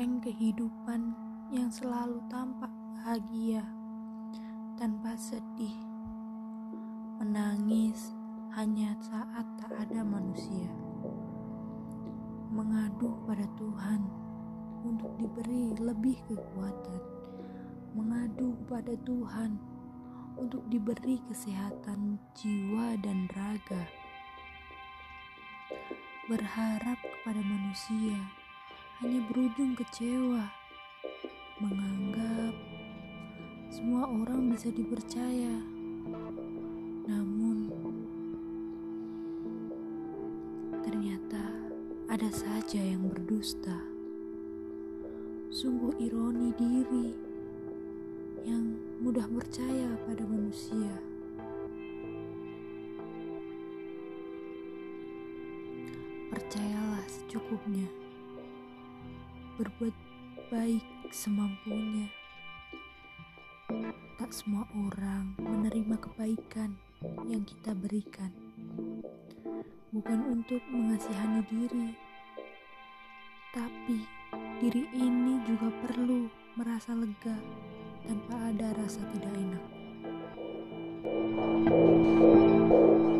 menenteng kehidupan yang selalu tampak bahagia tanpa sedih, menangis hanya saat tak ada manusia, mengadu pada Tuhan untuk diberi lebih kekuatan, mengadu pada Tuhan untuk diberi kesehatan jiwa dan raga, berharap kepada manusia hanya berujung kecewa, menganggap semua orang bisa dipercaya, namun ternyata ada saja yang berdusta. Sungguh ironi diri yang mudah percaya pada manusia. Percayalah secukupnya, berbuat baik semampunya. Tak semua orang menerima kebaikan yang kita berikan, bukan untuk mengasihani diri, tapi diri ini juga perlu merasa lega tanpa ada rasa tidak enak.